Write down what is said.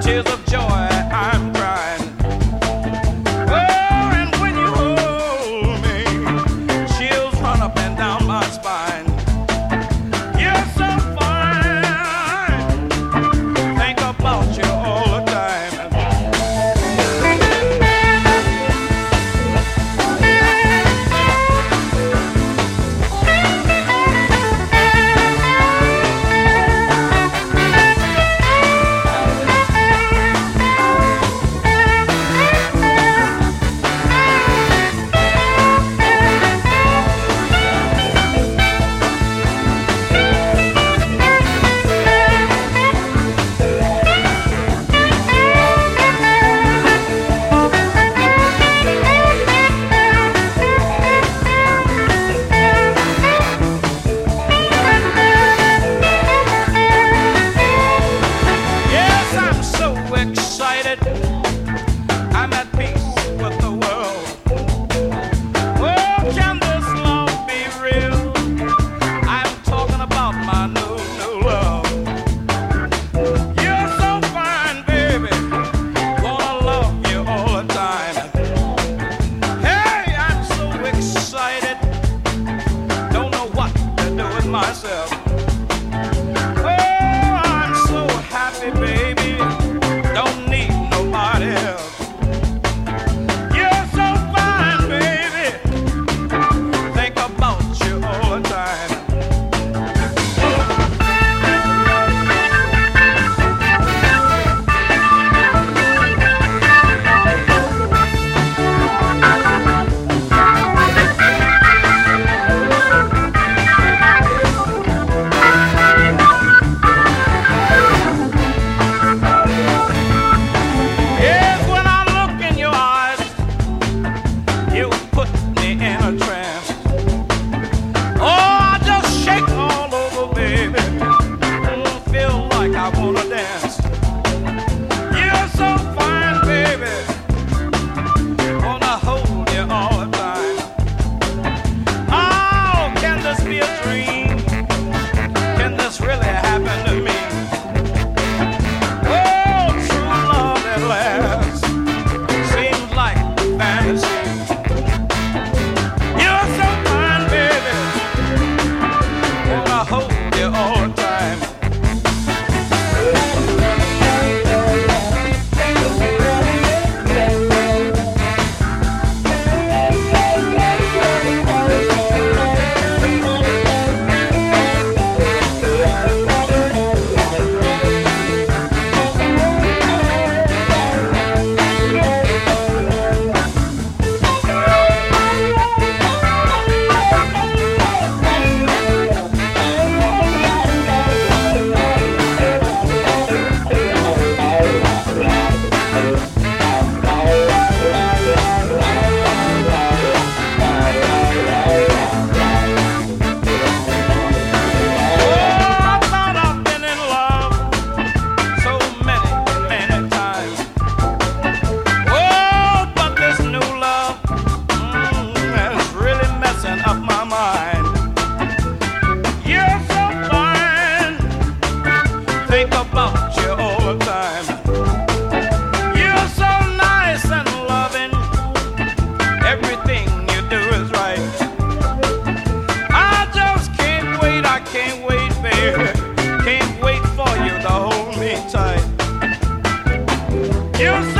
tears of joy I'm crying. Oh, and when you hold me, chills run up and down my spine. You're so fine, think about you all the time. I'm at peace with the world. Oh, can this love be real? I'm talking about my new love. You're so fine, baby. Wanna love you all the time. Hey, I'm so excited. Don't know what to do with myself. Oh, I'm so happy, baby. Don't need nobody else. You're so fine, baby. Think about you all the time. Think about you all the time. You're so nice and loving. Everything you do is right. I just can't wait, I can't wait, baby. Can't wait for you to hold me tight. You're so